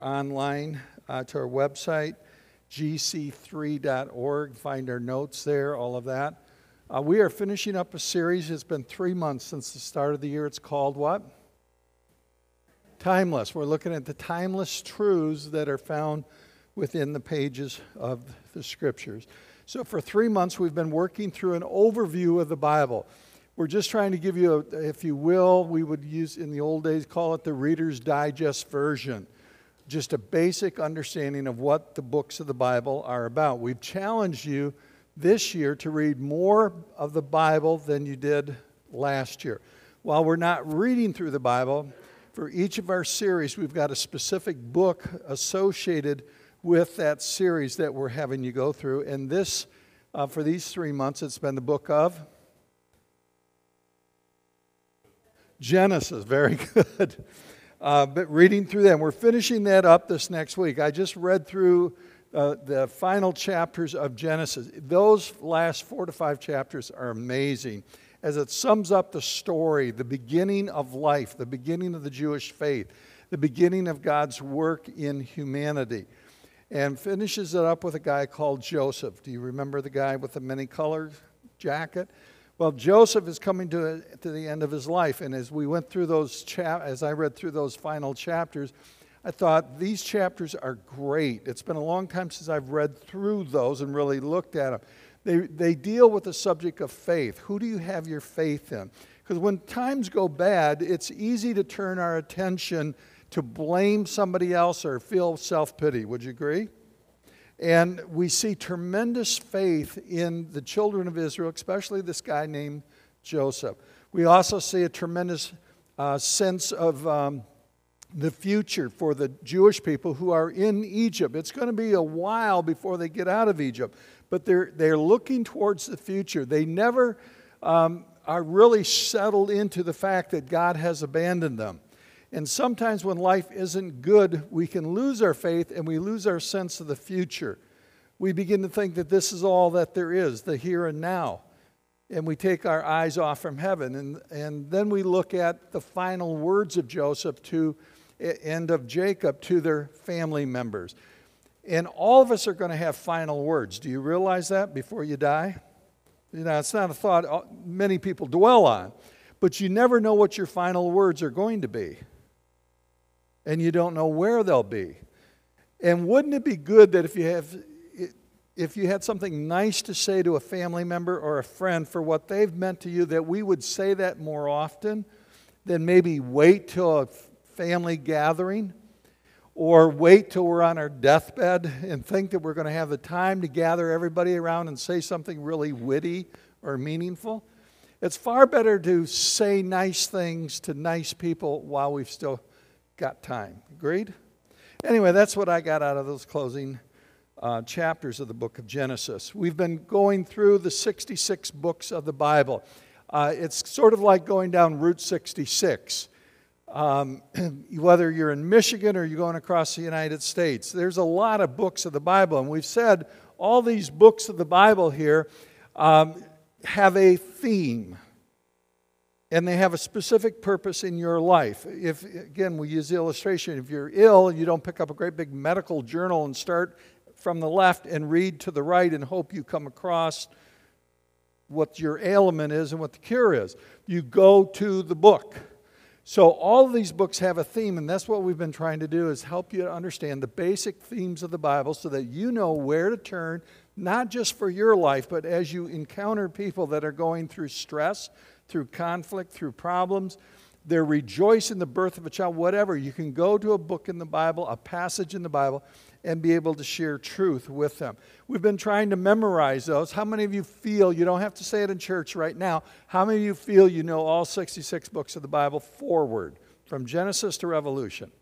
online to our website, gc3.org. Find our notes there, all of that. We are finishing up a series. It's been 3 months since the start of the year. It's called what? Timeless. We're looking at the timeless truths that are found within the pages of the Scriptures. So for 3 months, we've been working through an overview of the Bible. We're just trying to give you, if you will, we would use, in the old days, call it the Reader's Digest version. Just a basic understanding of what the books of the Bible are about. We've challenged you this year to read more of the Bible than you did last year. While we're not reading through the Bible, for each of our series, we've got a specific book associated with that series that we're having you go through. And this, for these 3 months, it's been the book of Genesis. Very good. But reading through that, we're finishing that up this next week. I just read through the final chapters of Genesis. Those last 4 to 5 chapters are amazing, as it sums up the story, the beginning of life, the beginning of the Jewish faith, the beginning of God's work in humanity, and finishes it up with a guy called Joseph. Do you remember the guy with the many-colored jacket? Well, Joseph is coming to the end of his life, and as we went through those as I read through those final chapters, I thought these chapters are great. It's been a long time since I've read through those and really looked at them. They deal with the subject of faith. Who do you have your faith in? Because when times go bad, it's easy to turn our attention to blame somebody else or feel self-pity. Would you agree? And we see tremendous faith in the children of Israel, especially this guy named Joseph. We also see a tremendous sense of the future for the Jewish people who are in Egypt. It's going to be a while before they get out of Egypt, but they're looking towards the future. They never are really settled into the fact that God has abandoned them. And sometimes when life isn't good, we can lose our faith and we lose our sense of the future. We begin to think that this is all that there is, the here and now. And we take our eyes off from heaven. And then we look at the final words of Joseph and of Jacob to their family members. And all of us are going to have final words. Do you realize that before you die? You know, it's not a thought many people dwell on. But you never know what your final words are going to be. And you don't know where they'll be. And wouldn't it be good that if you had something nice to say to a family member or a friend for what they've meant to you, that we would say that more often than maybe wait till a family gathering or wait till we're on our deathbed and think that we're going to have the time to gather everybody around and say something really witty or meaningful. It's far better to say nice things to nice people while we've still got time. Agreed? Anyway, that's what I got out of those closing chapters of the book of Genesis. We've been going through the 66 books of the Bible. It's sort of like going down Route 66. Whether you're in Michigan or you're going across the United States, there's a lot of books of the Bible. And we've said all these books of the Bible here have a theme. And they have a specific purpose in your life. If, again, we use the illustration, if you're ill, you don't pick up a great big medical journal and start from the left and read to the right and hope you come across what your ailment is and what the cure is. You go to the book. So all of these books have a theme, and that's what we've been trying to do, is help you to understand the basic themes of the Bible so that you know where to turn, not just for your life, but as you encounter people that are going through stress, through conflict, through problems, they're rejoicing the birth of a child, whatever. You can go to a book in the Bible, a passage in the Bible, and be able to share truth with them. We've been trying to memorize those. How many of you feel, you don't have to say it in church right now, how many of you feel you know all 66 books of the Bible forward, from Genesis to Revelation?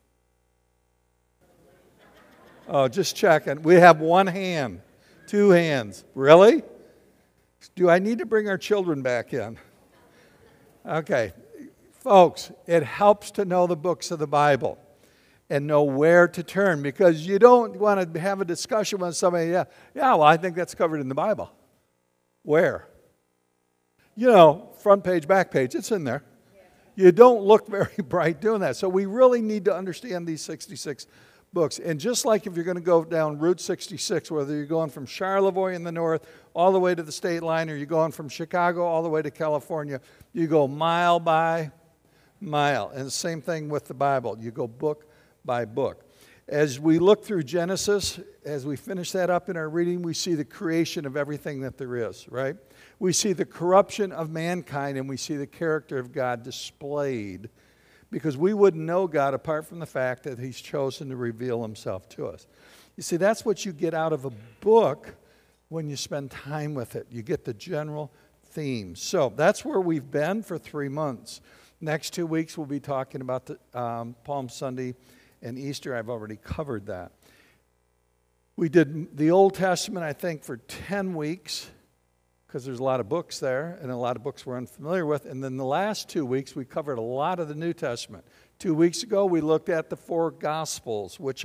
Oh, just checking. We have one hand, 2 hands. Really? Do I need to bring our children back in? Okay. Folks, it helps to know the books of the Bible and know where to turn, because you don't want to have a discussion with somebody, well, I think that's covered in the Bible. Where? You know, front page, back page, it's in there. You don't look very bright doing that. So we really need to understand these 66 books. And just like if you're going to go down Route 66, whether you're going from Charlevoix in the north all the way to the state line, or you're going from Chicago all the way to California, you go mile by mile. And the same thing with the Bible. You go book by book. As we look through Genesis, as we finish that up in our reading, we see the creation of everything that there is, right? We see the corruption of mankind, and we see the character of God displayed, because we wouldn't know God apart from the fact that He's chosen to reveal Himself to us. You see, that's what you get out of a book when you spend time with it. You get the general themes. So that's where we've been for 3 months. Next 2 weeks, we'll be talking about the Palm Sunday and Easter. I've already covered that. We did the Old Testament, I think, for 10 weeks, because there's a lot of books there, and a lot of books we're unfamiliar with. And then the last 2 weeks, we covered a lot of the New Testament. 2 weeks ago, we looked at the 4 Gospels, which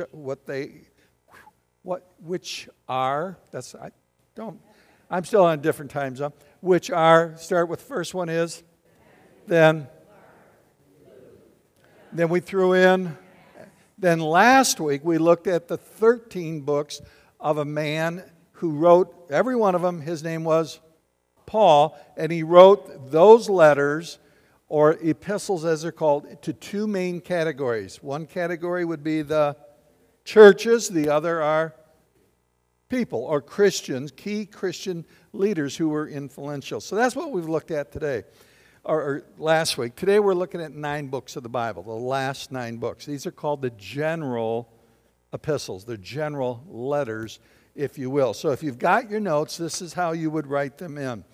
are, I'm still on a different time zone, which are, start with the first one is, then we threw in, then last week we looked at the 13 books of a man who wrote, every one of them, his name was Paul, and he wrote those letters, or epistles as they're called, to 2 main categories. One category would be the churches, the other are people, or Christians, key Christian leaders who were influential. So that's what we've looked at today, or last week. Today we're looking at 9 books of the Bible, the last 9 books. These are called the general epistles, the general letters, if you will. So if you've got your notes, this is how you would write them in.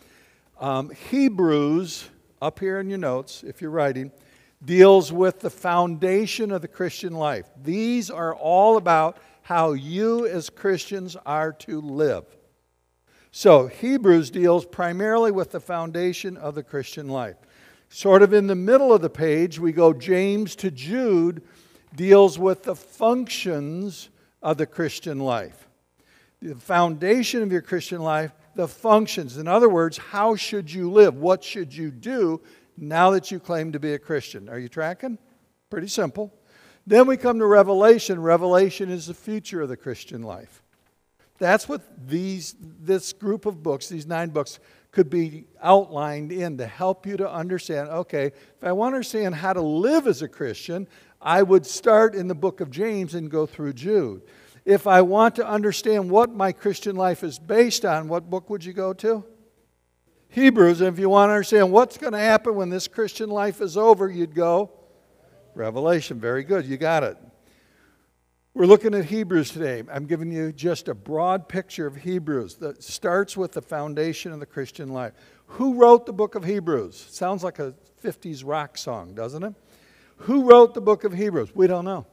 Hebrews, up here in your notes, if you're writing, deals with the foundation of the Christian life. These are all about how you as Christians are to live. So Hebrews deals primarily with the foundation of the Christian life. Sort of in the middle of the page, we go James to Jude, deals with the functions of the Christian life. The foundation of your Christian life, the functions. In other words, how should you live? What should you do now that you claim to be a Christian? Are you tracking? Pretty simple. Then we come to Revelation. Revelation is the future of the Christian life. That's what this group of books, these 9 books, could be outlined in to help you to understand, okay, if I want to understand how to live as a Christian, I would start in the book of James and go through Jude. If I want to understand what my Christian life is based on, what book would you go to? Hebrews. And if you want to understand what's going to happen when this Christian life is over, you'd go Revelation. Very good. You got it. We're looking at Hebrews today. I'm giving you just a broad picture of Hebrews that starts with the foundation of the Christian life. Who wrote the book of Hebrews? Sounds like a 50s rock song, doesn't it? Who wrote the book of Hebrews? We don't know.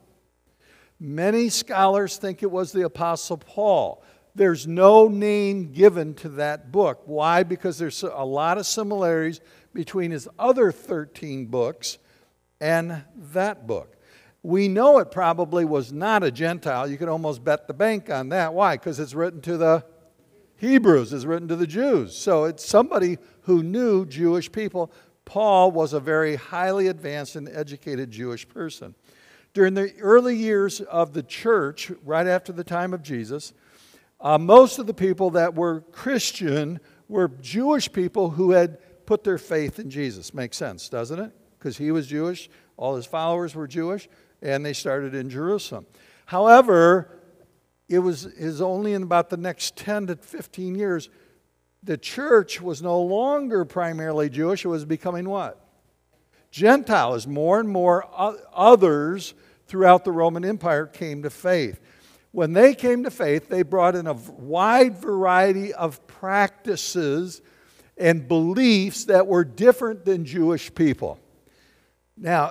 Many scholars think it was the Apostle Paul. There's no name given to that book. Why? Because there's a lot of similarities between his other 13 books and that book. We know it probably was not a Gentile. You could almost bet the bank on that. Why? Because it's written to the Hebrews. It's written to the Jews. So it's somebody who knew Jewish people. Paul was a very highly advanced and educated Jewish person. During the early years of the church, right after the time of Jesus, most of the people that were Christian were Jewish people who had put their faith in Jesus. Makes sense, doesn't it? Because he was Jewish, all his followers were Jewish, and they started in Jerusalem. However, it was only in about the next 10 to 15 years, the church was no longer primarily Jewish. It was becoming what? Gentile, as more and more others throughout the Roman Empire came to faith. When they came to faith, they brought in a wide variety of practices and beliefs that were different than Jewish people. Now,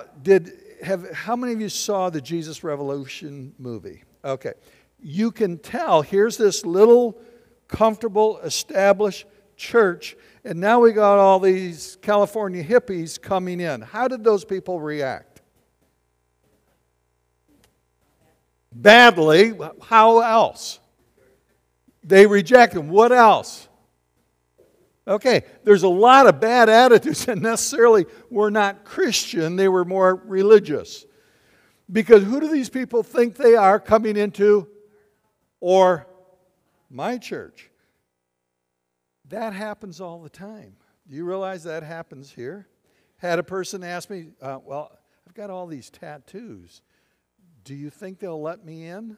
how many of you saw the Jesus Revolution movie? Okay. You can tell, here's this little comfortable, established church, and now we got all these California hippies coming in. How did those people react? Badly. How else? They rejected them. What else? Okay, there's a lot of bad attitudes, and necessarily were not Christian. They were more religious. Because who do these people think they are coming into or my church? That happens all the time. Do you realize that happens here? Had a person ask me, well, I've got all these tattoos. Do you think they'll let me in?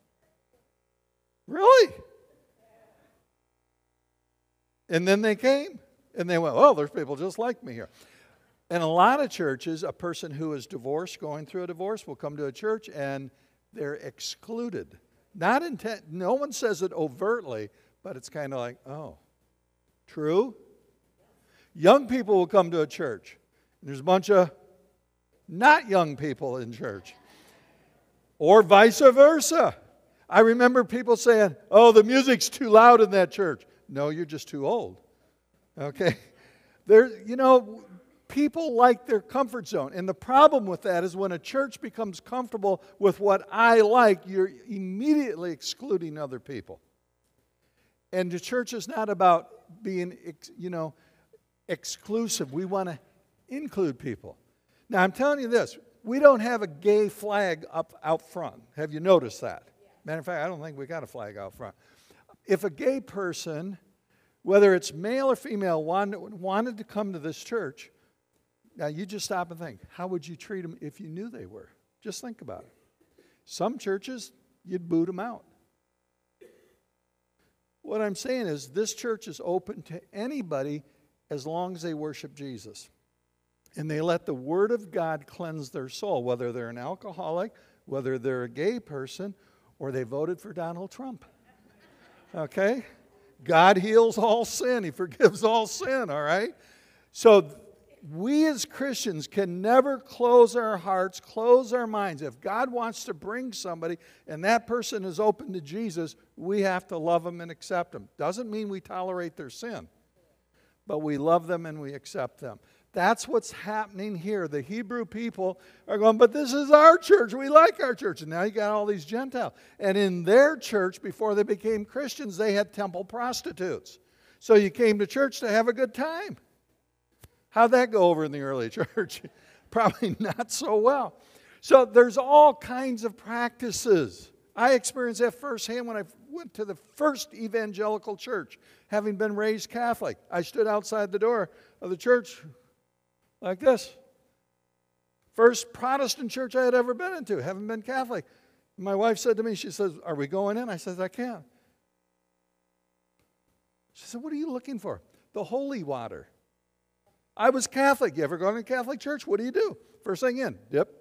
Really? And then they came, and they went, oh, there's people just like me here. In a lot of churches, a person who is divorced, going through a divorce, will come to a church, and they're excluded. No one says it overtly, but it's kind of like, oh, true? Young people will come to a church, and there's a bunch of not young people in church. Or vice versa. I remember people saying, oh, the music's too loud in that church. No, you're just too old. Okay? People like their comfort zone. And the problem with that is when a church becomes comfortable with what I like, you're immediately excluding other people. And the church is not about being, exclusive. We want to include people. Now, I'm telling you this. We don't have a gay flag up out front. Have you noticed that? Matter of fact, I don't think we got a flag out front. If a gay person, whether it's male or female, wanted to come to this church, now you just stop and think, how would you treat them if you knew they were? Just think about it. Some churches, you'd boot them out. What I'm saying is this church is open to anybody as long as they worship Jesus. And they let the Word of God cleanse their soul, whether they're an alcoholic, whether they're a gay person, or they voted for Donald Trump. Okay? God heals all sin. He forgives all sin, all right? So we as Christians can never close our hearts, close our minds. If God wants to bring somebody and that person is open to Jesus, we have to love them and accept them. Doesn't mean we tolerate their sin, but we love them and we accept them. That's what's happening here. The Hebrew people are going, but this is our church. We like our church. And now you got all these Gentiles. And in their church, before they became Christians, they had temple prostitutes. So you came to church to have a good time. How'd that go over in the early church? Probably not so well. So there's all kinds of practices. I experienced that firsthand when I went to the first evangelical church, having been raised Catholic. I stood outside the door of the church like this. First Protestant church I had ever been into, haven't been Catholic. My wife said to me, she says, are we going in? I said, I can't. She said, what are you looking for? The holy water. I was Catholic. You ever gone to a Catholic church? What do you do? First thing in, dip.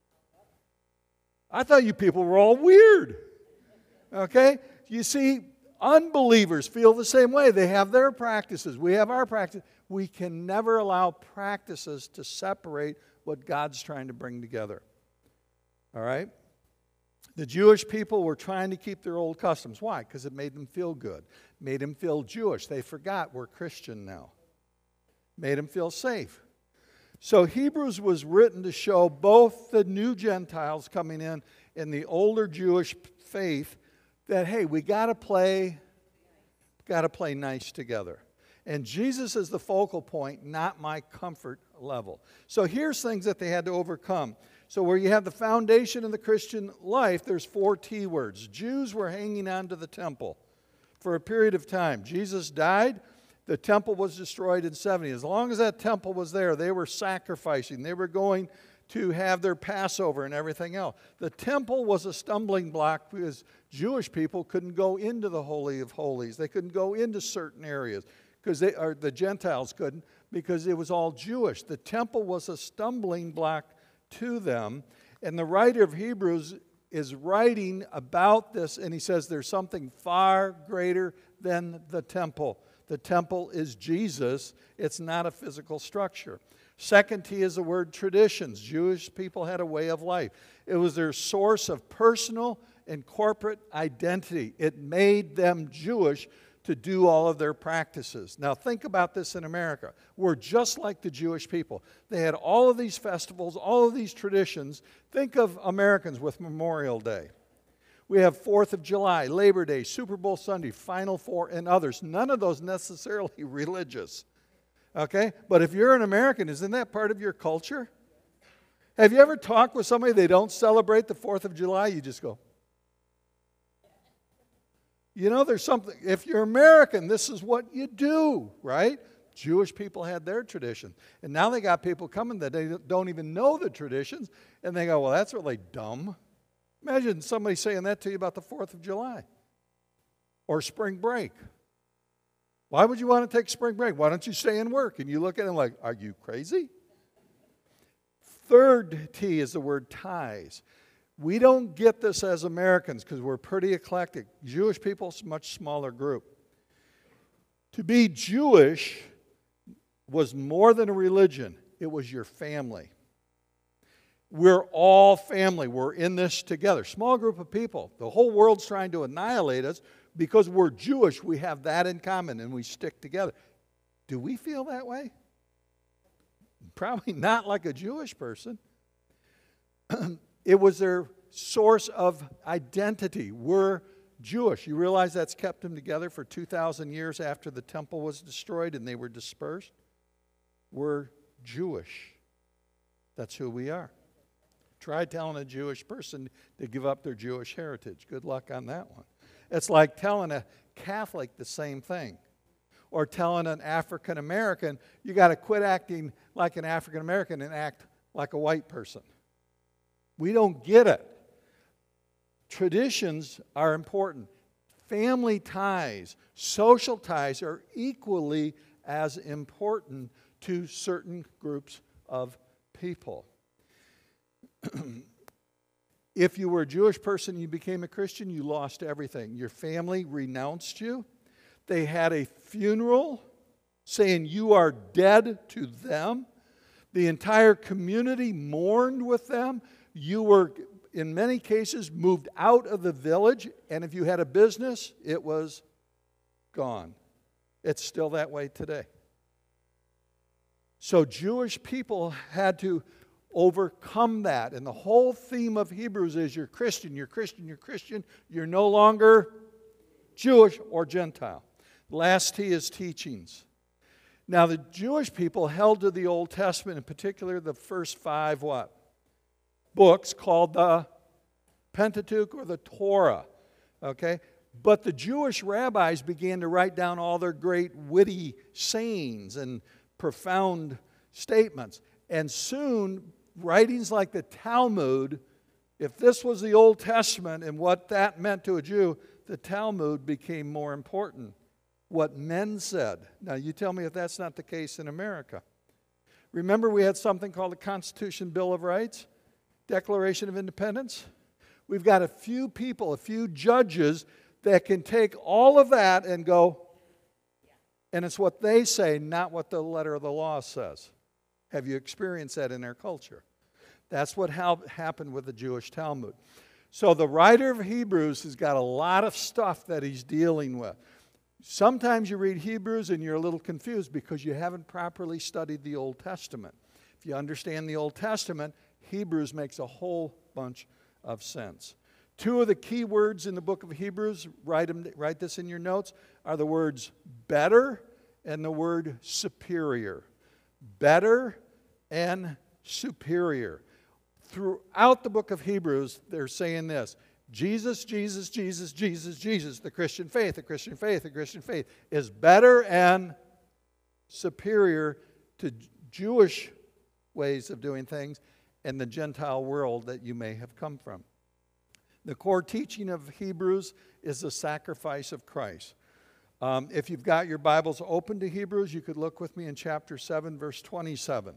I thought you people were all weird. Okay? You see, unbelievers feel the same way. They have their practices. We have our practice. We can never allow practices to separate what God's trying to bring together. All right? The Jewish people were trying to keep their old customs. Why? Because it made them feel good. Made them feel Jewish. They forgot we're Christian now. Made them feel safe. So Hebrews was written to show both the new Gentiles coming in and the older Jewish faith that, hey, we got to play nice together. And Jesus is the focal point, not my comfort level. So here's things that they had to overcome. So where you have the foundation of the Christian life, there's 4 T words. Jews were hanging on to the temple for a period of time. Jesus died. The temple was destroyed in 70. As long as that temple was there, they were sacrificing. They were going to have their Passover and everything else. The temple was a stumbling block because Jewish people couldn't go into the Holy of Holies. They couldn't go into certain areas because the Gentiles couldn't because it was all Jewish. The temple was a stumbling block to them. And the writer of Hebrews is writing about this, and he says there's something far greater than the temple. The temple is Jesus. It's not a physical structure. Second T is the word traditions. Jewish people had a way of life. It was their source of personal and corporate identity. It made them Jewish to do all of their practices. Now think about this in America. We're just like the Jewish people. They had all of these festivals, all of these traditions. Think of Americans with Memorial Day. We have 4th of July, Labor Day, Super Bowl Sunday, Final Four, and others. None of those necessarily religious. Okay? But if you're an American, isn't that part of your culture? Have you ever talked with somebody, they don't celebrate the 4th of July? You just go, you know, there's something, if you're American, this is what you do, right? Jewish people had their tradition. And now they got people coming that they don't even know the traditions, and they go, well, that's really dumb. Imagine somebody saying that to you about the 4th of July or spring break. Why would you want to take spring break? Why don't you stay and work? And you look at them like, are you crazy? Third T is the word ties. We don't get this as Americans because we're pretty eclectic. Jewish people is a much smaller group. To be Jewish was more than a religion. It was your family. We're all family. We're in this together. Small group of people. The whole world's trying to annihilate us. Because we're Jewish, we have that in common and we stick together. Do we feel that way? Probably not like a Jewish person. It was their source of identity. We're Jewish. You realize that's kept them together for 2,000 years after the temple was destroyed and they were dispersed? We're Jewish. That's who we are. Try telling a Jewish person to give up their Jewish heritage. Good luck on that one. It's like telling a Catholic the same thing. Or telling an African American, you got to quit acting like an African American and act like a white person. We don't get it. Traditions are important. Family ties, social ties are equally as important to certain groups of people. If you were a Jewish person and you became a Christian, you lost everything. Your family renounced you. They had a funeral saying you are dead to them. The entire community mourned with them. You were, in many cases, moved out of the village, and if you had a business, it was gone. It's still that way today. So Jewish people had to overcome that. And the whole theme of Hebrews is you're Christian, you're Christian, you're Christian. You're no longer Jewish or Gentile. Last T is teachings. Now the Jewish people held to the Old Testament, in particular the first 5 what? Books called the Pentateuch or the Torah. Okay? But the Jewish rabbis began to write down all their great witty sayings and profound statements. And soon, writings like the Talmud, if this was the Old Testament and what that meant to a Jew, the Talmud became more important. What men said. Now, you tell me if that's not the case in America. Remember we had something called the Constitution Bill of Rights, Declaration of Independence? We've got a few people, a few judges that can take all of that and go, and it's what they say, not what the letter of the law says. Have you experienced that in our culture? That's what happened with the Jewish Talmud. So the writer of Hebrews has got a lot of stuff that he's dealing with. Sometimes you read Hebrews and you're a little confused because you haven't properly studied the Old Testament. If you understand the Old Testament, Hebrews makes a whole bunch of sense. 2 of the key words in the book of Hebrews, write this in your notes, are the words better and the word superior. Better and superior. Throughout the book of Hebrews, they're saying this: Jesus, Jesus, Jesus, Jesus, Jesus, the Christian faith, the Christian faith, the Christian faith is better and superior to Jewish ways of doing things and the Gentile world that you may have come from. The core teaching of Hebrews is the sacrifice of Christ. If you've got your Bibles open to Hebrews, you could look with me in chapter 7, verse 27.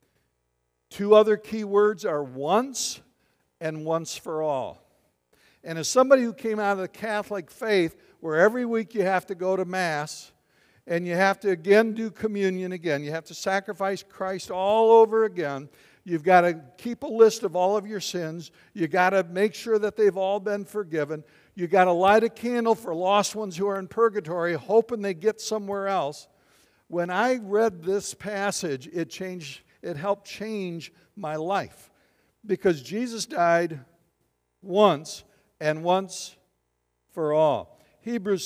2 other key words are once and once for all. And as somebody who came out of the Catholic faith, where every week you have to go to Mass, and you have to again do communion again, you have to sacrifice Christ all over again, you've got to keep a list of all of your sins, you've got to make sure that they've all been forgiven, you've got to light a candle for lost ones who are in purgatory, hoping they get somewhere else. When I read this passage, it helped change my life, because Jesus died once and once for all. Hebrews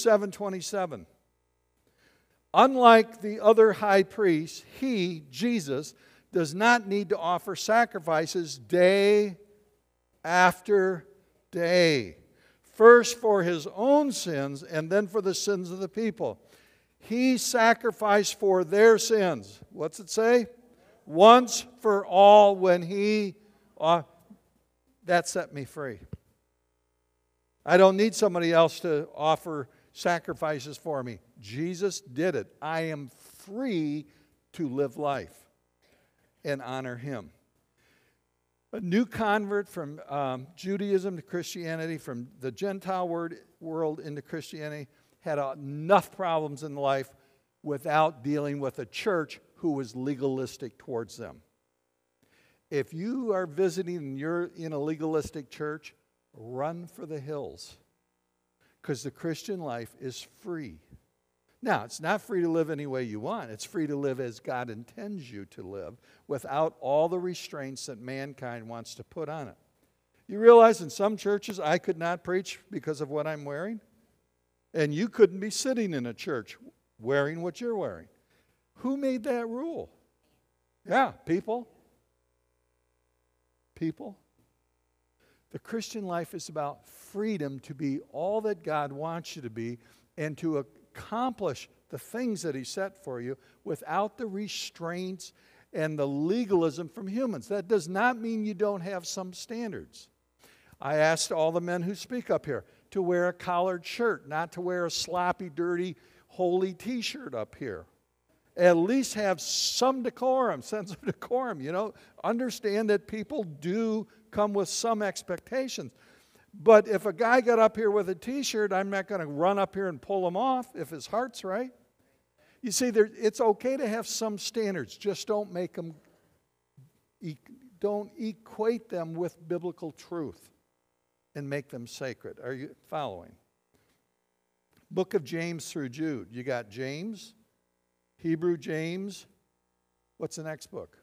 7:27. Unlike the other high priests, he, Jesus, does not need to offer sacrifices day after day, first for his own sins and then for the sins of the people. He sacrificed for their sins. What's it say? Once for all when he... that set me free. I don't need somebody else to offer sacrifices for me. Jesus did it. I am free to live life and honor him. A new convert from Judaism to Christianity, from the Gentile world into Christianity, had enough problems in life without dealing with a church who was legalistic towards them. If you are visiting and you're in a legalistic church, run for the hills, because the Christian life is free. Now, it's not free to live any way you want. It's free to live as God intends you to live without all the restraints that mankind wants to put on it. You realize in some churches I could not preach because of what I'm wearing? And you couldn't be sitting in a church wearing what you're wearing. Who made that rule? Yeah, people. People. The Christian life is about freedom to be all that God wants you to be and to accomplish the things that he set for you without the restraints and the legalism from humans. That does not mean you don't have some standards. I asked all the men who speak up here to wear a collared shirt, not to wear a sloppy, dirty, holy t-shirt up here. At least have some decorum, sense of decorum, Understand that people do come with some expectations. But if a guy got up here with a t-shirt, I'm not going to run up here and pull him off if his heart's right. You see, it's okay to have some standards. Just don't equate them with biblical truth and make them sacred. Are you following? Book of James through Jude. You got James, Hebrew, James. What's the next book?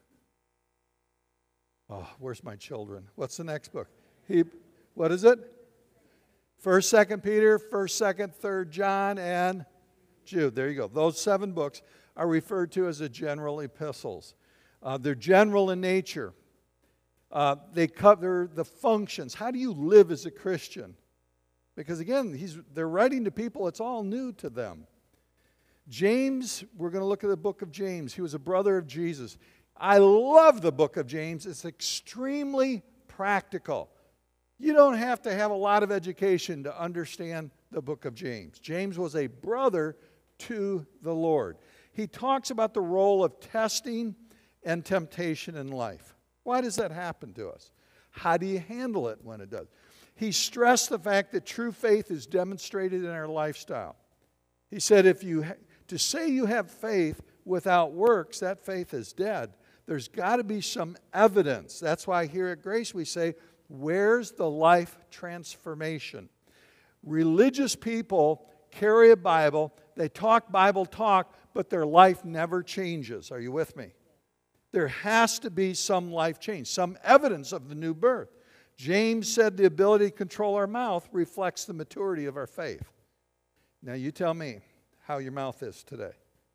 Oh, where's my children? What's the next book? What is it? 1st, 2nd Peter, 1st, 2nd, 3rd John, and Jude. There you go. Those 7 books are referred to as the general epistles. They're general in nature. They cover the functions. How do you live as a Christian? Because again, they're writing to people, it's all new to them. James, we're going to look at the book of James. He was a brother of Jesus. I love the book of James. It's extremely practical. You don't have to have a lot of education to understand the book of James. James was a brother to the Lord. He talks about the role of testing and temptation in life. Why does that happen to us? How do you handle it when it does? He stressed the fact that true faith is demonstrated in our lifestyle. He said to say you have faith without works, that faith is dead. There's got to be some evidence. That's why here at Grace we say, where's the life transformation? Religious people carry a Bible, they talk Bible talk, but their life never changes. Are you with me? There has to be some life change, some evidence of the new birth. James said the ability to control our mouth reflects the maturity of our faith. Now you tell me how your mouth is today.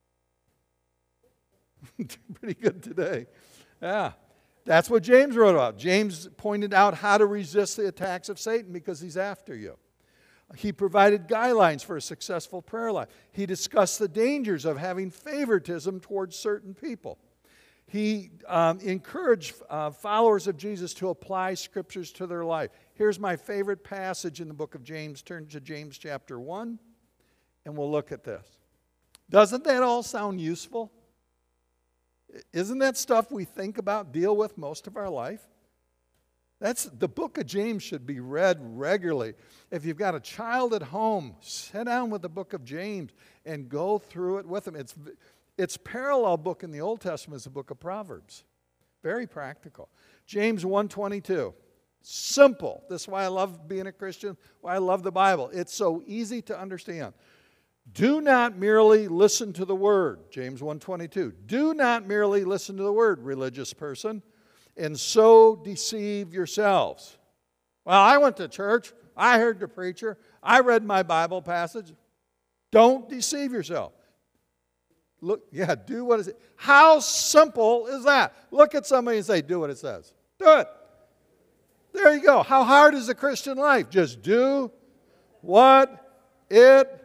Pretty good today. Yeah. That's what James wrote about. James pointed out how to resist the attacks of Satan because he's after you. He provided guidelines for a successful prayer life. He discussed the dangers of having favoritism towards certain people. He encouraged followers of Jesus to apply scriptures to their life. Here's my favorite passage in the book of James. Turn to James chapter 1, and we'll look at this. Doesn't that all sound useful? Isn't that stuff we think about, deal with most of our life? The book of James should be read regularly. If you've got a child at home, sit down with the book of James and go through it with them. Its parallel book in the Old Testament is the book of Proverbs. Very practical. James 1:22. Simple. This is why I love being a Christian, why I love the Bible. It's so easy to understand. Do not merely listen to the word, James 1:22. Do not merely listen to the word, religious person, and so deceive yourselves. Well, I went to church. I heard the preacher. I read my Bible passage. Don't deceive yourself. Look, yeah, do what it says. How simple is that? Look at somebody and say, do what it says. Do it. There you go. How hard is the Christian life? Just do what it.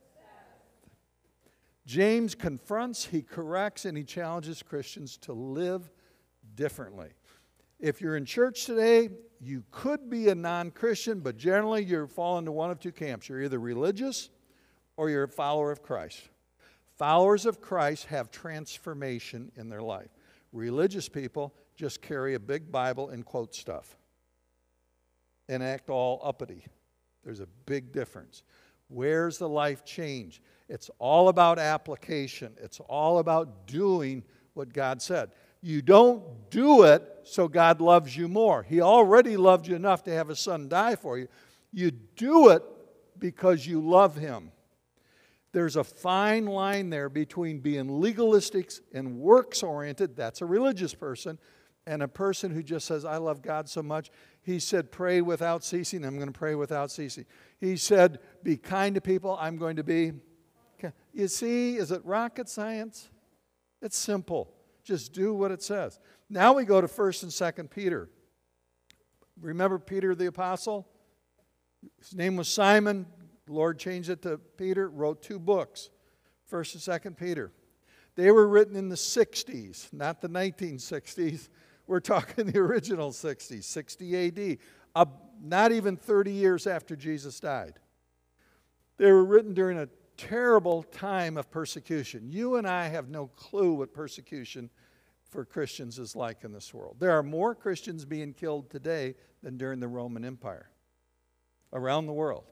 James confronts, he corrects, and he challenges Christians to live differently. If you're in church today, you could be a non-Christian, but generally you're fall into one of two camps. You're either religious or you're a follower of Christ. Followers of Christ have transformation in their life. Religious people just carry a big Bible and quote stuff and act all uppity. There's a big difference. Where's the life change? It's all about application. It's all about doing what God said. You don't do it so God loves you more. He already loved you enough to have His Son die for you. You do it because you love Him. There's a fine line there between being legalistic and works-oriented, that's a religious person, and a person who just says, I love God so much. He said, pray without ceasing. I'm going to pray without ceasing. He said, be kind to people. I'm going to be. You see, is it rocket science? It's simple. Just do what it says. Now we go to 1st and 2nd Peter. Remember Peter the apostle? His name was Simon. The Lord changed it to Peter, wrote 2 books, 1st and 2nd Peter. They were written in the 60s, not the 1960s. We're talking the original 60s, 60 AD, not even 30 years after Jesus died. They were written during a terrible time of persecution. You and I have no clue what persecution for Christians is like in this world. There are more Christians being killed today than during the Roman Empire around the world.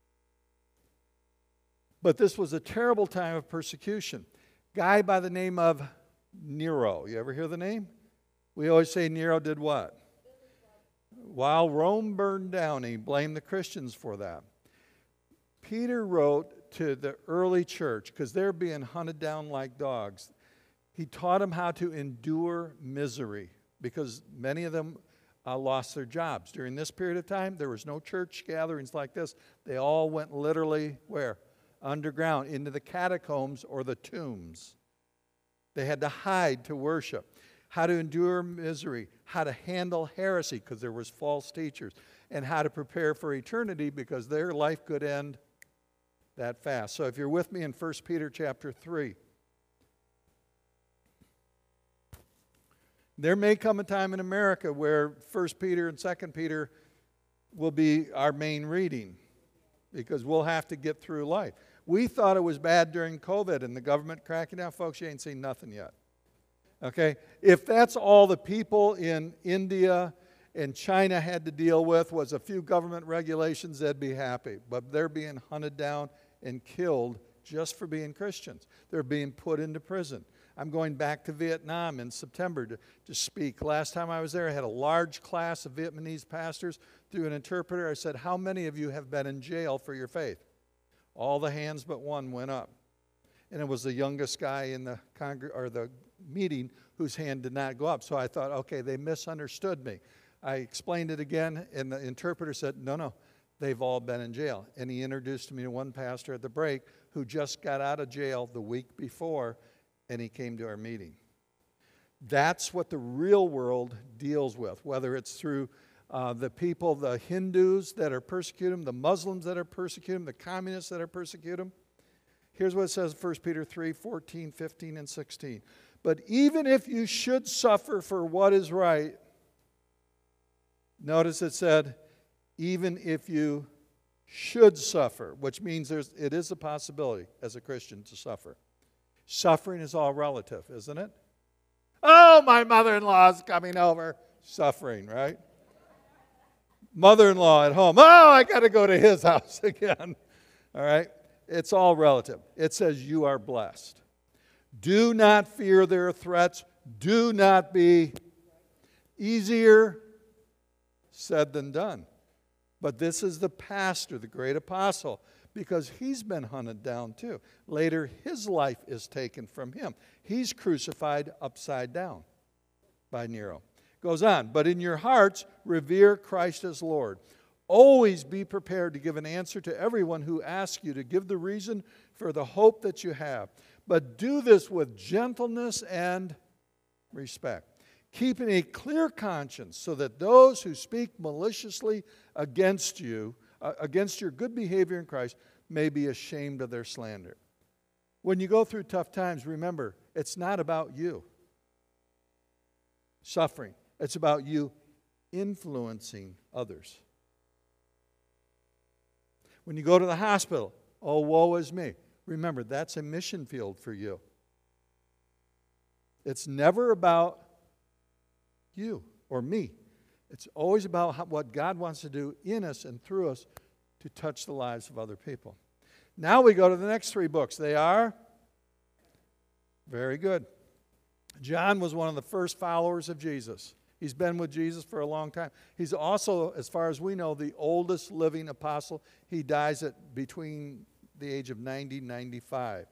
But this was a terrible time of persecution. Guy by the name of Nero. You ever hear the name? We always say Nero did what? While Rome burned down, he blamed the Christians for that. Peter wrote to the early church, because they're being hunted down like dogs. He taught them how to endure misery, because many of them lost their jobs. During this period of time, there was no church gatherings like this. They all went literally where? Underground, into the catacombs or the tombs. They had to hide to worship. How to endure misery, how to handle heresy, because there was false teachers, and how to prepare for eternity, because their life could end that fast. So if you're with me in 1 Peter chapter 3, there may come a time in America where 1 Peter and 2 Peter will be our main reading, because we'll have to get through life. We thought it was bad during COVID and the government cracking down. Folks, you ain't seen nothing yet. Okay? If that's all the people in India and China had to deal with was a few government regulations, they'd be happy. But they're being hunted down and killed just for being Christians. They're being put into prison. I'm going back to Vietnam in September to speak. Last time I was there, I had a large class of Vietnamese pastors. Through an interpreter, I said, how many of you have been in jail for your faith? All the hands but one went up. And it was the youngest guy in the the meeting whose hand did not go up. So I thought, okay, they misunderstood me. I explained it again, and the interpreter said, no, they've all been in jail. And he introduced me to one pastor at the break who just got out of jail the week before, and he came to our meeting. That's what the real world deals with, whether it's through the people, the Hindus that are persecuting them, the Muslims that are persecuting them, the communists that are persecuting them. Here's what it says in 1 Peter 3, 14, 15, and 16. But even if you should suffer for what is right, notice it said, even if you should suffer, which means it is a possibility as a Christian to suffer. Suffering is all relative, isn't it? Oh, my mother-in-law is coming over. Suffering, right? Mother-in-law at home. Oh, I got to go to his house again. All right? It's all relative. It says you are blessed. Do not fear their threats. Do not be. Easier said than done. But this is the pastor, the great apostle, because he's been hunted down too. Later, his life is taken from him. He's crucified upside down by Nero. Goes on, but in your hearts, revere Christ as Lord. Always be prepared to give an answer to everyone who asks you to give the reason for the hope that you have. but do this with gentleness and respect, keeping a clear conscience, so that those who speak maliciously against you, against your good behavior in Christ, may be ashamed of their slander. When you go through tough times, remember, it's not about you suffering. It's about you influencing others. When you go to the hospital, oh, woe is me. Remember, that's a mission field for you. It's never about you or me. It's always about what God wants to do in us and through us to touch the lives of other people. Now we go to the next three books. They are very good. John was one of the first followers of Jesus. He's been with Jesus for a long time. He's also, as far as we know, the oldest living apostle. He dies at between the age of 90 and 95.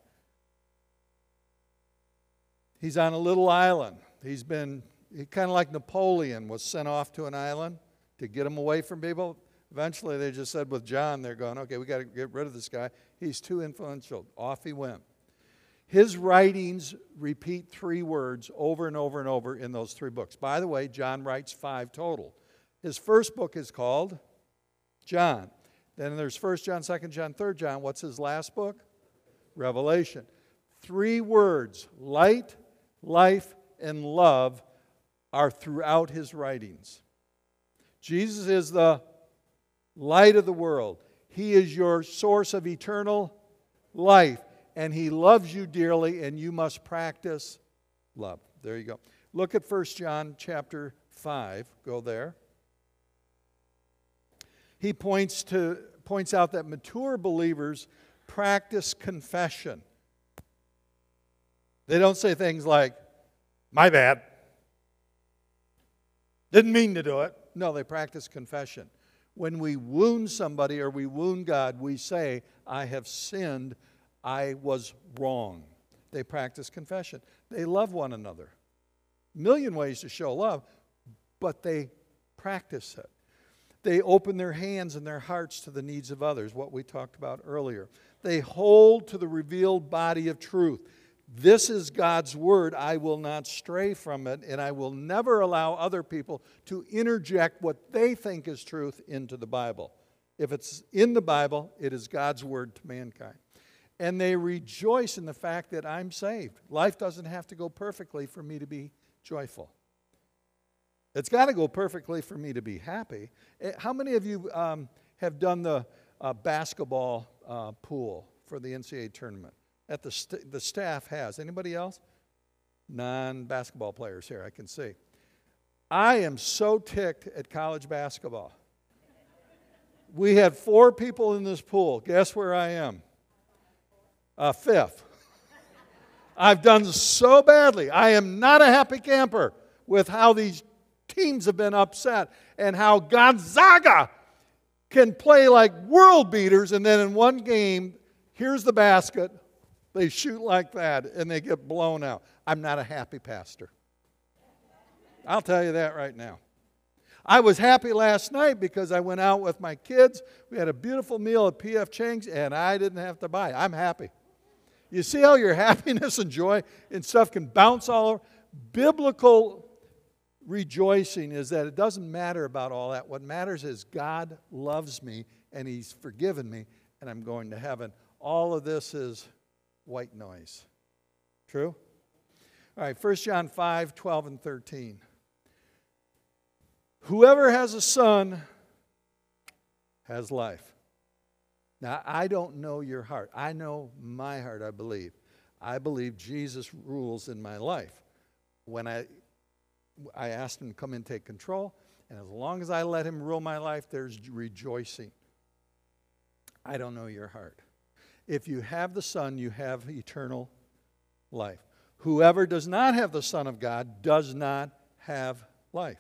He's on a little island. He kind of like Napoleon was sent off to an island to get him away from people. Eventually, they just said with John, they're going, okay, we got to get rid of this guy. He's too influential. Off he went. His writings repeat three words over and over and over in those three books. By the way, John writes 5 total. His first book is called John. Then there's 1 John, 2 John, 3 John. What's his last book? Revelation. 3 words, light, life, and love, are throughout his writings. Jesus is the light of the world. He is your source of eternal life. And he loves you dearly, and you must practice love. There you go. Look at 1 John chapter 5. Go there. He points out that mature believers practice confession. They don't say things like, my bad. Didn't mean to do it. No, they practice confession. When we wound somebody or we wound God, we say, I have sinned. I was wrong. They practice confession. They love one another. A million ways to show love, but they practice it. They open their hands and their hearts to the needs of others, what we talked about earlier. They hold to the revealed body of truth. This is God's word. I will not stray from it, and I will never allow other people to interject what they think is truth into the Bible. If it's in the Bible, it is God's word to mankind. And they rejoice in the fact that I'm saved. Life doesn't have to go perfectly for me to be joyful. It's got to go perfectly for me to be happy. How many of you have done the basketball pool for the NCAA tournament? The staff has. Anybody else? Non-basketball players here, I can see. I am so ticked at college basketball. We had 4 people in this pool. Guess where I am? 5th. I've done so badly. I am not a happy camper with how these teams have been upset and how Gonzaga can play like world beaters, and then in one game, here's the basket, they shoot like that, and they get blown out. I'm not a happy pastor. I'll tell you that right now. I was happy last night because I went out with my kids. We had a beautiful meal at P.F. Chang's, and I didn't have to buy. I'm happy. You see how your happiness and joy and stuff can bounce all over? Biblical rejoicing is that it doesn't matter about all that. What matters is God loves me, and He's forgiven me, and I'm going to heaven. All of this is white noise. True? All right, 1 John 5, 12 and 13. Whoever has a son has life. Now, I don't know your heart. I know my heart, I believe. I believe Jesus rules in my life. When I asked Him to come in and take control, and as long as I let Him rule my life, there's rejoicing. I don't know your heart. If you have the Son, you have eternal life. Whoever does not have the Son of God does not have life.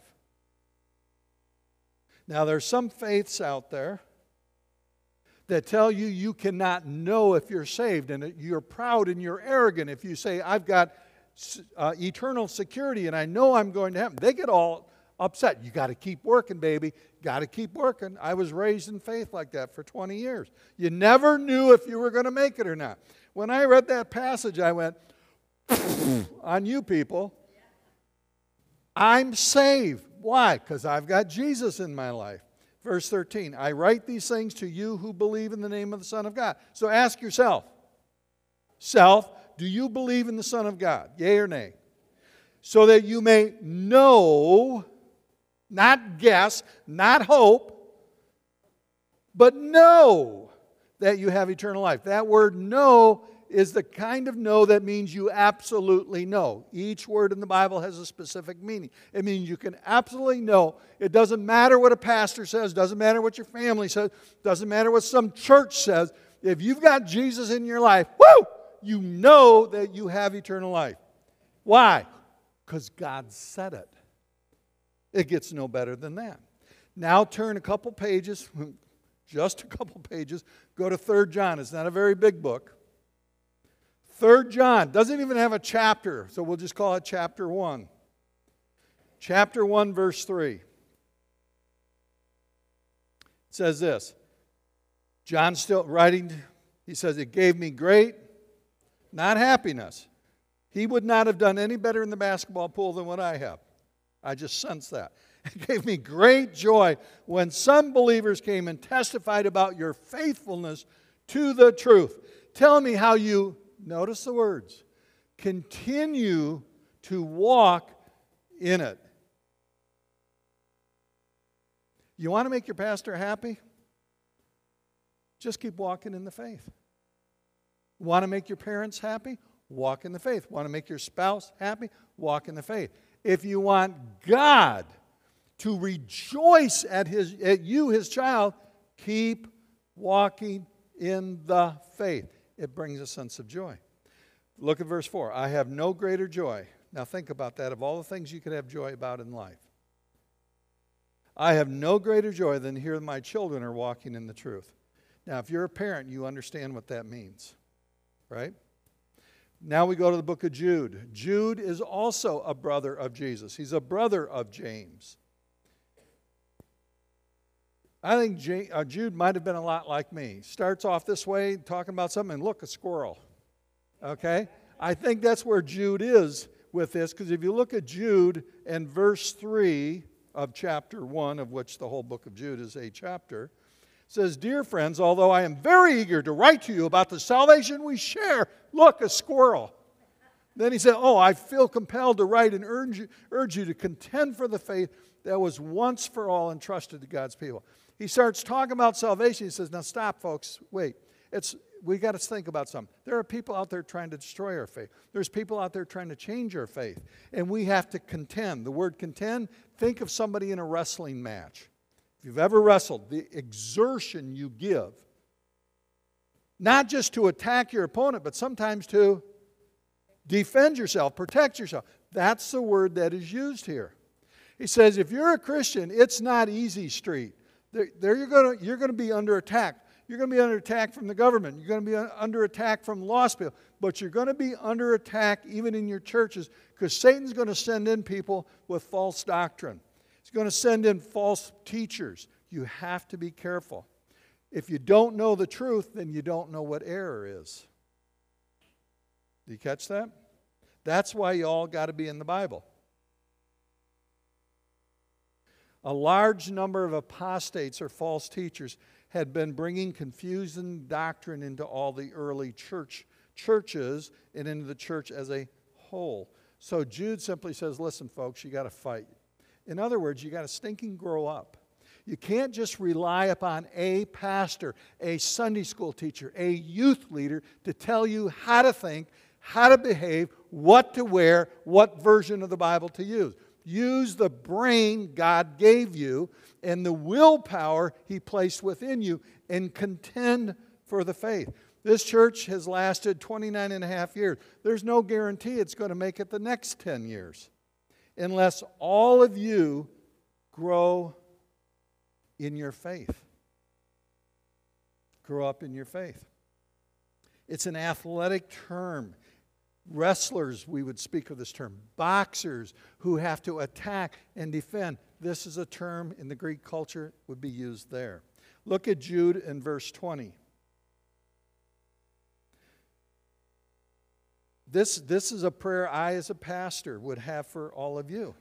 Now, there's some faiths out there that tell you you cannot know if you're saved, and you're proud and you're arrogant if you say, I've got eternal security and I know I'm going to heaven. They get all upset. You got to keep working, baby. Got to keep working. I was raised in faith like that for 20 years. You never knew if you were going to make it or not. When I read that passage, I went, on you people. I'm saved. Why? Because I've got Jesus in my life. Verse 13, I write these things to you who believe in the name of the Son of God. So ask yourself, do you believe in the Son of God? Yea or nay? So that you may know, not guess, not hope, but know that you have eternal life. That word know is the kind of know that means you absolutely know. Each word in the Bible has a specific meaning. It means you can absolutely know. It doesn't matter what a pastor says, doesn't matter what your family says, doesn't matter what some church says. If you've got Jesus in your life, you know that you have eternal life. Why? Because God said it. It gets no better than that. Now turn a couple pages, just a couple pages, go to 3 John. It's not a very big book. 3 John doesn't even have a chapter, so we'll just call it chapter 1. Chapter 1, verse 3. It says this. John's still writing, he says, it gave me great, not happiness. He would not have done any better in the basketball pool than what I have. I just sense that. It gave me great joy when some believers came and testified about your faithfulness to the truth. Tell me how you, notice the words, continue to walk in it. You want to make your pastor happy? Just keep walking in the faith. Want to make your parents happy? Walk in the faith. Want to make your spouse happy? Walk in the faith. If you want God to rejoice at you, his child, keep walking in the faith. It brings a sense of joy. Look at verse 4. I have no greater joy. Now think about that. Of all the things you could have joy about in life, I have no greater joy than to hear my children are walking in the truth. Now, if you're a parent, you understand what that means, right? Now we go to the book of Jude. Jude is also a brother of Jesus. He's a brother of James. I think Jude might have been a lot like me. Starts off this way, talking about something, and look, a squirrel. Okay? I think that's where Jude is with this, because if you look at Jude and verse 3 of chapter 1, of which the whole book of Jude is a chapter, says, Dear friends, although I am very eager to write to you about the salvation we share, look, a squirrel. Then he said, I feel compelled to write and urge you to contend for the faith that was once for all entrusted to God's people. He starts talking about salvation. He says, now stop, folks. Wait. We got to think about something. There are people out there trying to destroy our faith. There's people out there trying to change our faith. And we have to contend. The word contend, think of somebody in a wrestling match. If you've ever wrestled, the exertion you give, not just to attack your opponent, but sometimes to defend yourself, protect yourself. That's the word that is used here. He says, if you're a Christian, it's not easy street. You're going to be under attack. You're going to be under attack from the government. You're going to be under attack from lost people. But you're going to be under attack even in your churches, because Satan's going to send in people with false doctrine. He's going to send in false teachers. You have to be careful. If you don't know the truth, then you don't know what error is. Do you catch that? That's why you all got to be in the Bible. A large number of apostates or false teachers had been bringing confusing doctrine into all the early churches and into the church as a whole. So Jude simply says, listen, folks, you got to fight. In other words, you got to stinking grow up. You can't just rely upon a pastor, a Sunday school teacher, a youth leader to tell you how to think, how to behave, what to wear, what version of the Bible to use. Use the brain God gave you and the willpower He placed within you and contend for the faith. This church has lasted 29 and a half years. There's no guarantee it's going to make it the next 10 years unless all of you grow in your faith. Grow up in your faith. It's an athletic term. Wrestlers, we would speak of this term. Boxers who have to attack and defend. This is a term in the Greek culture would be used there. Look at Jude in verse 20. This is a prayer I, as a pastor, would have for all of you.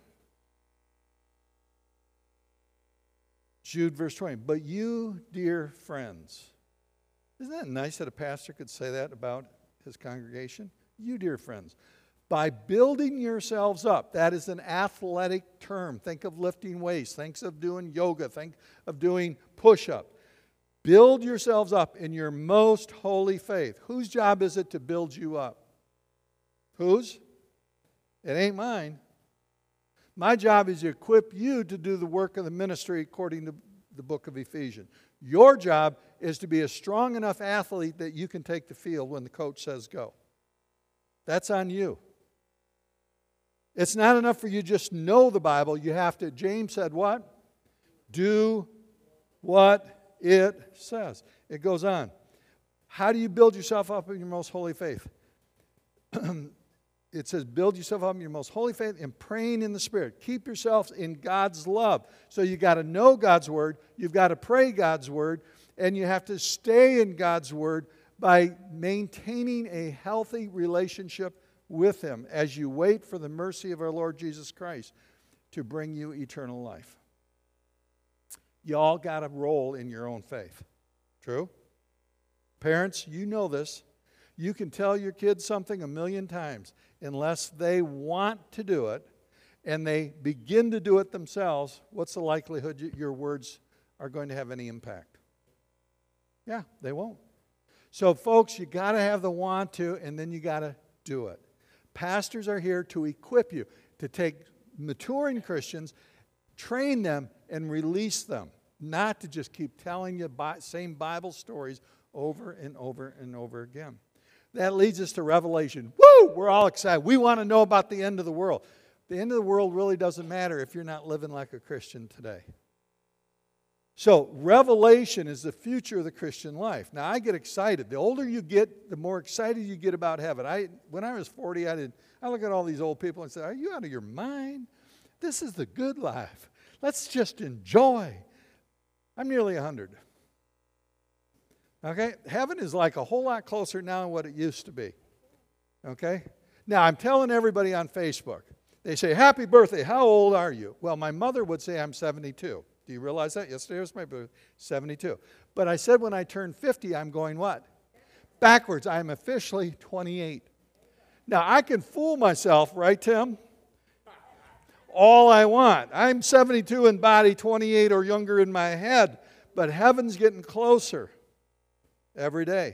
Jude, verse 20. But you, dear friends. Isn't that nice that a pastor could say that about his congregation? You, dear friends. By building yourselves up. That is an athletic term. Think of lifting weights. Think of doing yoga. Think of doing push-up. Build yourselves up in your most holy faith. Whose job is it to build you up? Whose? It ain't mine. My job is to equip you to do the work of the ministry according to the book of Ephesians. Your job is to be a strong enough athlete that you can take the field when the coach says go. That's on you. It's not enough for you just know the Bible. You have to, James said what? Do what it says. It goes on. How do you build yourself up in your most holy faith? It says, build yourself up in your most holy faith and praying in the Spirit. Keep yourselves in God's love. So you got to know God's Word, you've got to pray God's Word, and you have to stay in God's Word by maintaining a healthy relationship with Him as you wait for the mercy of our Lord Jesus Christ to bring you eternal life. You all got a role in your own faith. True? Parents, you know this. You can tell your kids something a million times. Unless they want to do it and they begin to do it themselves, what's the likelihood your words are going to have any impact? Yeah, they won't. So, folks, you got to have the want to, and then you got to do it. Pastors are here to equip you, to take maturing Christians, train them, and release them. Not to just keep telling you same Bible stories over and over and over again. That leads us to Revelation. Woo! We're all excited. We want to know about the end of the world. The end of the world really doesn't matter if you're not living like a Christian today. So, Revelation is the future of the Christian life. Now, I get excited. The older you get, the more excited you get about heaven. When I was 40, I look at all these old people and say, are you out of your mind? This is the good life. Let's just enjoy. I'm nearly 100. Okay? Heaven is like a whole lot closer now than what it used to be. Okay? Now, I'm telling everybody on Facebook. They say, happy birthday. How old are you? Well, my mother would say I'm 72. Do you realize that? Yesterday was my birthday, 72. But I said when I turn 50, I'm going what? Backwards. I'm officially 28. Now, I can fool myself, right, Tim? All I want. I'm 72 in body, 28 or younger in my head. But heaven's getting closer every day.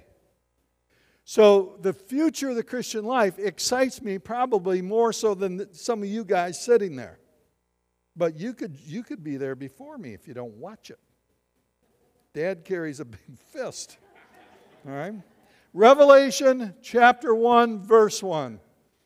So the future of the Christian life excites me probably more so than some of you guys sitting there. But you could be there before me if you don't watch it. Dad carries a big fist. All right? Revelation chapter 1, verse 1.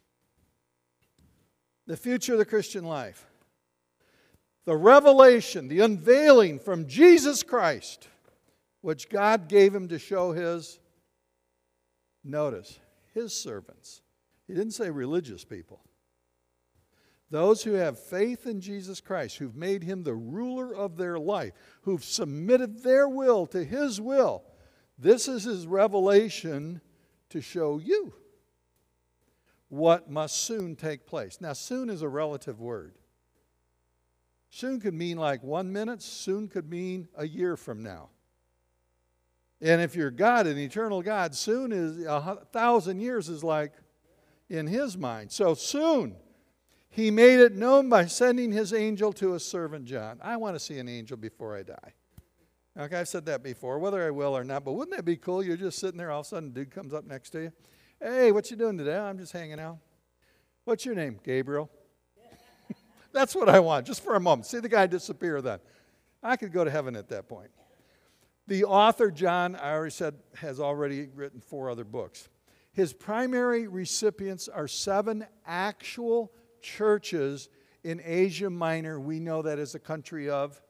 The future of the Christian life. The revelation, the unveiling from Jesus Christ, which God gave him to show his, notice, his servants. He didn't say religious people. Those who have faith in Jesus Christ, who've made him the ruler of their life, who've submitted their will to his will. This is his revelation to show you what must soon take place. Now, soon is a relative word. Soon could mean like 1 minute. Soon could mean a year from now. And if you're God, an eternal God, soon is 1,000 years is like in his mind. So soon. He made it known by sending his angel to his servant John. I want to see an angel before I die. Okay, I've said that before, whether I will or not, but wouldn't that be cool? You're just sitting there, all of a sudden a dude comes up next to you. Hey, what you doing today? I'm just hanging out. What's your name? Gabriel. That's what I want, just for a moment. See the guy disappear then. I could go to heaven at that point. The author, John, I already said, has already written 4 other books. His primary recipients are 7 actual churches in Asia Minor. We know that as a country of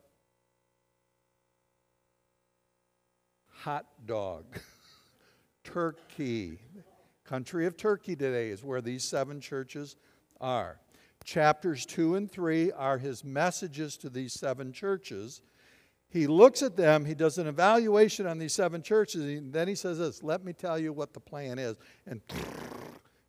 hot dog. Turkey. Country of Turkey today is where these 7 churches are. Chapters 2 and 3 are his messages to these 7 churches. He looks at them, he does an evaluation on these 7 churches, and then he says this, let me tell you what the plan is. And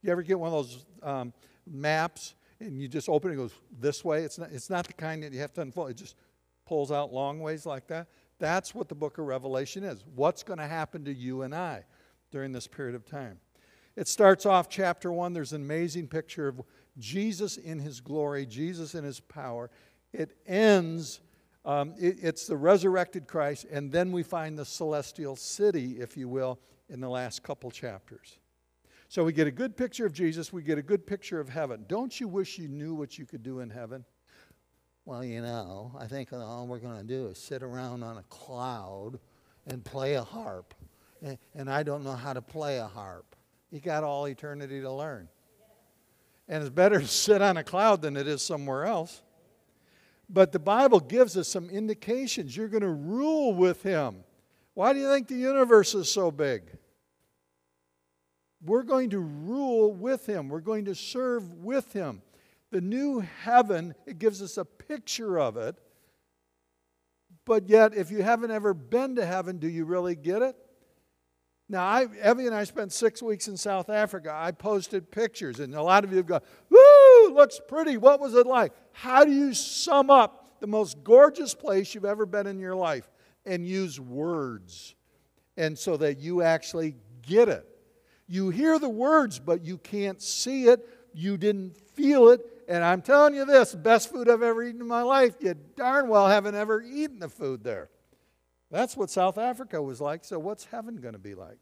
You ever get one of those maps and you just open it, it goes this way? It's not the kind that you have to unfold. It just pulls out long ways like that. That's what the book of Revelation is. What's going to happen to you and I during this period of time? It starts off chapter 1. There's an amazing picture of Jesus in his glory, Jesus in his power. It ends, it's the resurrected Christ, and then we find the celestial city, if you will, in the last couple chapters. So we get a good picture of Jesus. We get a good picture of heaven. Don't you wish you knew what you could do in heaven? Well, I think all we're going to do is sit around on a cloud and play a harp. And I don't know how to play a harp. You got all eternity to learn. And it's better to sit on a cloud than it is somewhere else. But the Bible gives us some indications. You're going to rule with him. Why do you think the universe is so big? We're going to rule with him. We're going to serve with him. The new heaven, it gives us a picture of it. But yet, if you haven't ever been to heaven, do you really get it? Now, Evie and I spent 6 weeks in South Africa. I posted pictures, and a lot of you have gone, woo, looks pretty. What was it like? How do you sum up the most gorgeous place you've ever been in your life and use words and so that you actually get it? You hear the words, but you can't see it. You didn't feel it. And I'm telling you this, best food I've ever eaten in my life. You darn well haven't ever eaten the food there. That's what South Africa was like. So what's heaven going to be like?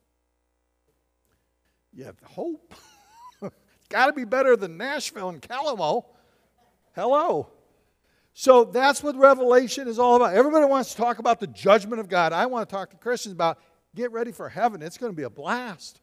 You have hope. It's got to be better than Nashville and Calamo. Hello. So that's what Revelation is all about. Everybody wants to talk about the judgment of God. I want to talk to Christians about get ready for heaven. It's going to be a blast.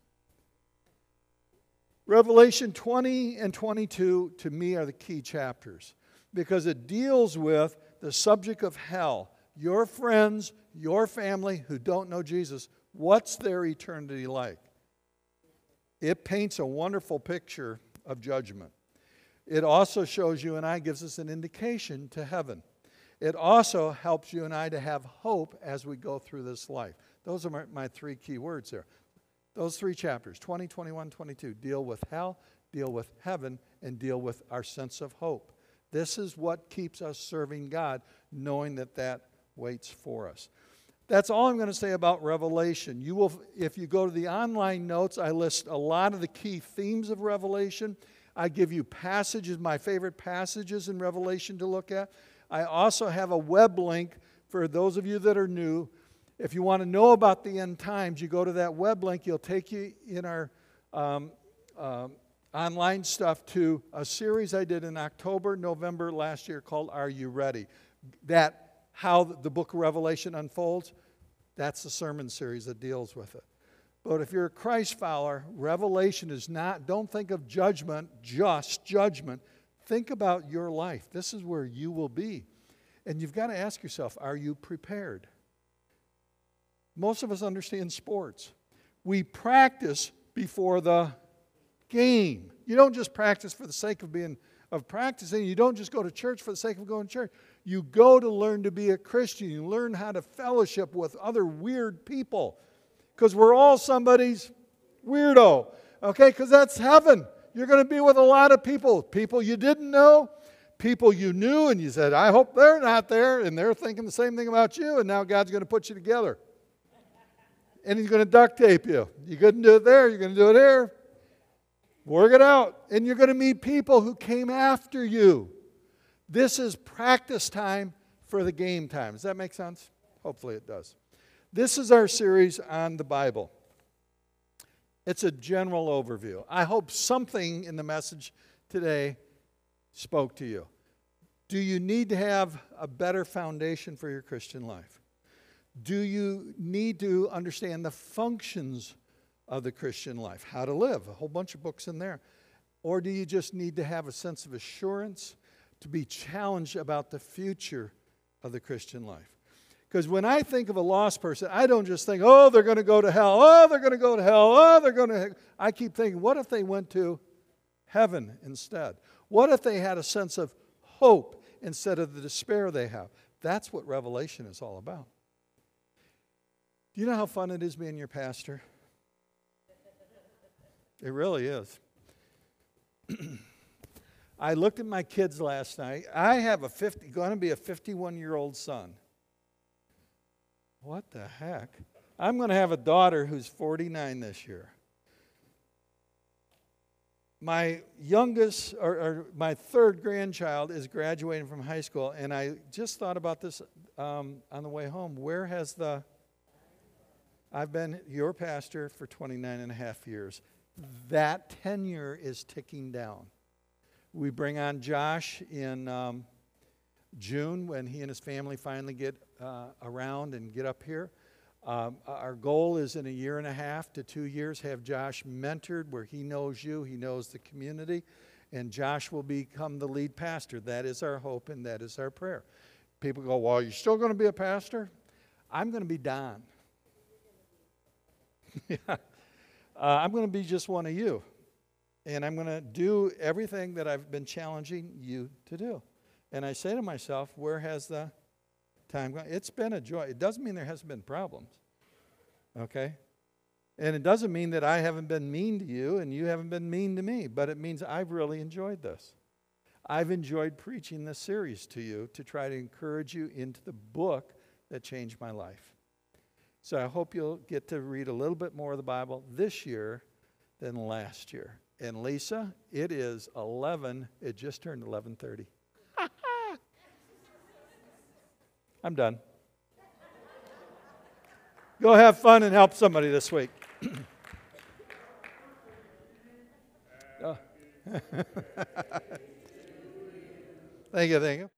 Revelation 20 and 22, to me, are the key chapters because it deals with the subject of hell. Your friends, your family who don't know Jesus, what's their eternity like? It paints a wonderful picture of judgment. It also shows you and I, gives us an indication to heaven. It also helps you and I to have hope as we go through this life. Those are my three key words there. Those three chapters, 20, 21, 22, deal with hell, deal with heaven, and deal with our sense of hope. This is what keeps us serving God, knowing that that waits for us. That's all I'm going to say about Revelation. You will, if you go to the online notes, I list a lot of the key themes of Revelation. I give you passages, my favorite passages in Revelation to look at. I also have a web link for those of you that are new. If you want to know about the end times, you go to that web link. You'll take you in our online stuff to a series I did in October, November last year called Are You Ready? That how the book of Revelation unfolds, that's the sermon series that deals with it. But if you're a Christ follower, Revelation is not, don't think of judgment, just judgment. Think about your life. This is where you will be. And you've got to ask yourself, are you prepared? Most of us understand sports. We practice before the game. You don't just practice for the sake of practicing. You don't just go to church for the sake of going to church. You go to learn to be a Christian. You learn how to fellowship with other weird people. Because we're all somebody's weirdo. Okay? Because that's heaven. You're going to be with a lot of people. People you didn't know. People you knew and you said, I hope they're not there. And they're thinking the same thing about you. And now God's going to put you together. And he's going to duct tape you. You couldn't do it there. You're going to do it here. Work it out. And you're going to meet people who came after you. This is practice time for the game time. Does that make sense? Hopefully it does. This is our series on the Bible. It's a general overview. I hope something in the message today spoke to you. Do you need to have a better foundation for your Christian life? Do you need to understand the functions of the Christian life? How to live, a whole bunch of books in there. Or do you just need to have a sense of assurance to be challenged about the future of the Christian life? Because when I think of a lost person, I don't just think, oh, they're going to go to hell. Oh, they're going to go to hell. Oh, they're going to... I keep thinking, what if they went to heaven instead? What if they had a sense of hope instead of the despair they have? That's what Revelation is all about. Do you know how fun it is being your pastor? It really is. I looked at my kids last night. I have going to be a 51-year-old son. What the heck? I'm going to have a daughter who's 49 this year. My youngest, or my third grandchild is graduating from high school, and I just thought about this on the way home. I've been your pastor for 29 and a half years. That tenure is ticking down. We bring on Josh in June when he and his family finally get around and get up here. Our goal is in 1.5 to 2 years have Josh mentored where he knows you, he knows the community, and Josh will become the lead pastor. That is our hope and that is our prayer. People go, well, you're still going to be a pastor? I'm going to be Don. Yeah. I'm going to be just one of you. And I'm going to do everything that I've been challenging you to do. And I say to myself, where has the time gone? It's been a joy. It doesn't mean there hasn't been problems. Okay? And it doesn't mean that I haven't been mean to you and you haven't been mean to me. But it means I've really enjoyed this. I've enjoyed preaching this series to you to try to encourage you into the book that changed my life. So I hope you'll get to read a little bit more of the Bible this year than last year. And Lisa, it is 11. It just turned 11:30. I'm done. Go have fun and help somebody this week. Thank you.